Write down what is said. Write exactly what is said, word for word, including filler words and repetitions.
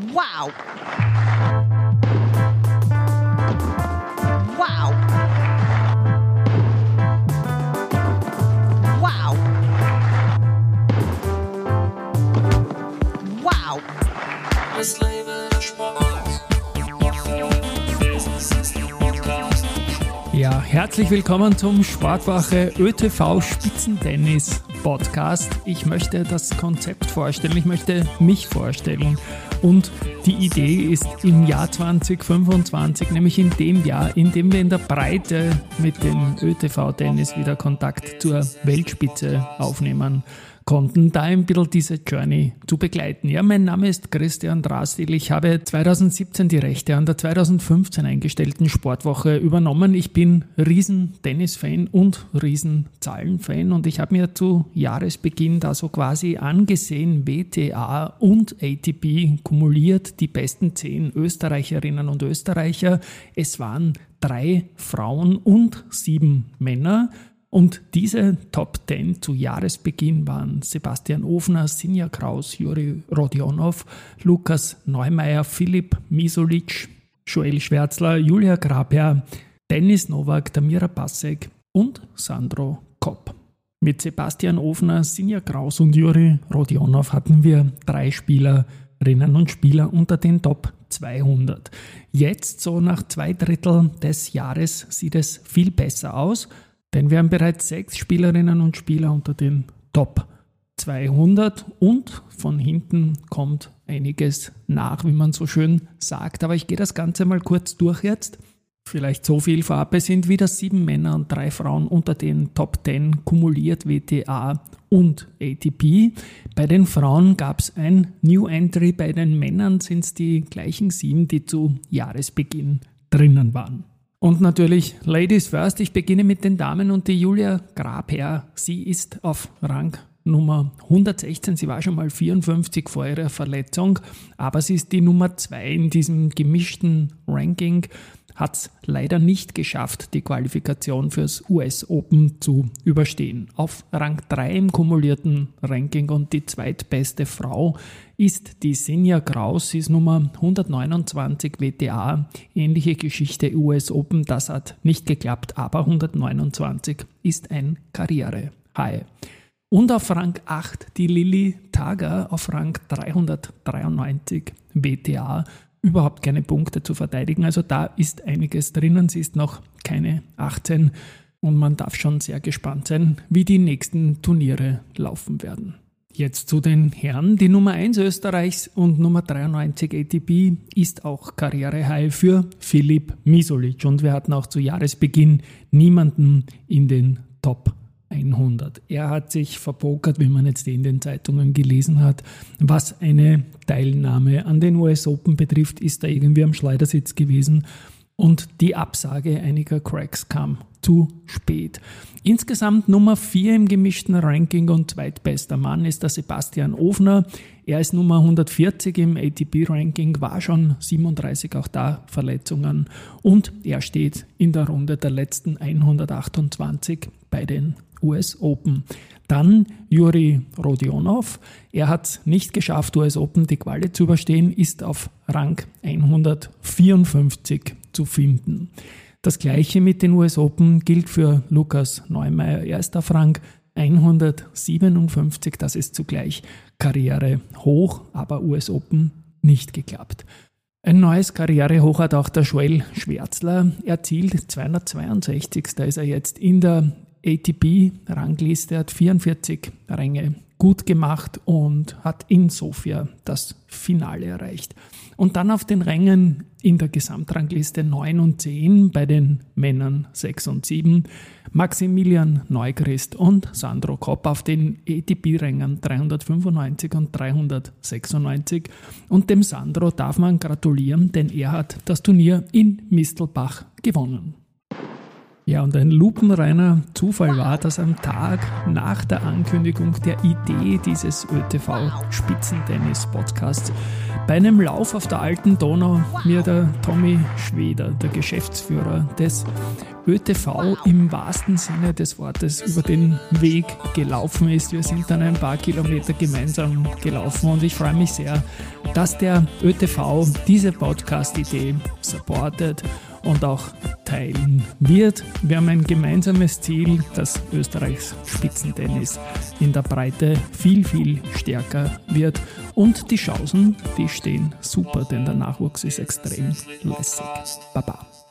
Wow! Wow! Wow! Wow! Es lebe der Sport. Ja, herzlich willkommen zum Sportwoche ÖTV Spitzentennis Podcast. Ich möchte das Konzept vorstellen, ich möchte mich vorstellen und die Idee ist im Jahr zwanzig fünfundzwanzig, nämlich in dem Jahr, in dem wir in der Breite mit dem ÖTV-Tennis wieder Kontakt zur Weltspitze aufnehmen konnten, da ein bisschen diese Journey zu begleiten. Ja, mein Name ist Christian Drastil. Ich habe zweitausendsiebzehn die Rechte an der zweitausendfünfzehn eingestellten Sportwoche übernommen. Ich bin riesen Tennis-Fan und riesen Zahlen-Fan und ich habe mir zu Jahresbeginn da so quasi angesehen, W T A und A T P kumuliert die besten zehn Österreicherinnen und Österreicher. Es waren drei Frauen und sieben Männer. Und diese Top zehn zu Jahresbeginn waren Sebastian Ofner, Sinja Kraus, Juri Rodionov, Lukas Neumeier, Filip Misolic, Joel Schwärzler, Julia Grabherr, Denis Novak, Damira Passek und Sandro Kopp. Mit Sebastian Ofner, Sinja Kraus und Juri Rodionov hatten wir drei Spielerinnen und Spieler unter den Top zweihundert. Jetzt, so nach zwei Drittel des Jahres, sieht es viel besser aus. Denn wir haben bereits sechs Spielerinnen und Spieler unter den Top zweihundert und von hinten kommt einiges nach, wie man so schön sagt. Aber ich gehe das Ganze mal kurz durch jetzt. Vielleicht so viel vorab, es sind wieder sieben Männer und drei Frauen unter den Top zehn kumuliert W T A und A T P. Bei den Frauen gab es ein New Entry, bei den Männern sind es die gleichen sieben, die zu Jahresbeginn drinnen waren. Und natürlich Ladies first, ich beginne mit den Damen und die Julia Grabherr, sie ist auf Rang Nummer hundertsechzehn, sie war schon mal vierundfünfzig vor ihrer Verletzung, aber sie ist die Nummer zwei in diesem gemischten Ranking, hat es leider nicht geschafft, die Qualifikation fürs U S Open zu überstehen. Auf Rang drei im kumulierten Ranking und die zweitbeste Frau ist die Sinja Kraus, sie ist Nummer hundertneunundzwanzig W T A, ähnliche Geschichte U S Open, das hat nicht geklappt, aber hundertneunundzwanzig ist ein Karriere-High. Und auf Rang acht die Lilly Tager, auf Rang dreihundertdreiundneunzig W T A, überhaupt keine Punkte zu verteidigen, also da ist einiges drinnen, sie ist noch keine achtzehn und man darf schon sehr gespannt sein, wie die nächsten Turniere laufen werden. Jetzt zu den Herren. Die Nummer eins Österreichs und Nummer dreiundneunzig A T P ist auch Karrierehigh für Filip Misolic. Und wir hatten auch zu Jahresbeginn niemanden in den Top hundert. Er hat sich verpokert, wie man jetzt in den Zeitungen gelesen hat. Was eine Teilnahme an den U S Open betrifft, ist er irgendwie am Schleudersitz gewesen. Und die Absage einiger Cracks kam zu spät. Insgesamt Nummer vier im gemischten Ranking und zweitbester Mann ist der Sebastian Ofner. Er ist Nummer hundertvierzig im A T P-Ranking, war schon siebenunddreißig, auch da Verletzungen. Und er steht in der Runde der letzten hundertachtundzwanzig bei den U S Open. Dann Juri Rodionov. Er hat es nicht geschafft, U S Open die Quali zu überstehen, ist auf Rang hundertvierundfünfzig zu finden. Das gleiche mit den U S Open gilt für Lukas Neumeier. Er ist auf Rang hundertsiebenundfünfzig, das ist zugleich Karriere hoch, aber U S Open nicht geklappt. Ein neues Karrierehoch hat auch der Joel Schwärzler erzielt, zweihundertzweiundsechzig. Da ist er jetzt in der A T P-Rangliste, hat vierundvierzig Ränge gut gemacht und hat in Sofia das Finale erreicht. Und dann auf den Rängen in der Gesamtrangliste neun und zehn, bei den Männern sechs und sieben, Maximilian Neuchrist und Sandro Kopp auf den A T P-Rängen dreihundertfünfundneunzig und dreihundertsechsundneunzig. Und dem Sandro darf man gratulieren, denn er hat das Turnier in Mistelbach gewonnen. Ja, und ein lupenreiner Zufall war, dass am Tag nach der Ankündigung der Idee dieses ÖTV-Spitzentennis-Podcasts bei einem Lauf auf der Alten Donau mir der Tommy Schweder, der Geschäftsführer des ÖTV, im wahrsten Sinne des Wortes über den Weg gelaufen ist. Wir sind dann ein paar Kilometer gemeinsam gelaufen und ich freue mich sehr, dass der ÖTV diese Podcast-Idee supportet und auch teilen wird. Wir haben ein gemeinsames Ziel, dass Österreichs Spitzentennis in der Breite viel, viel stärker wird. Und die Chancen, die stehen super, denn der Nachwuchs ist extrem lässig. Baba.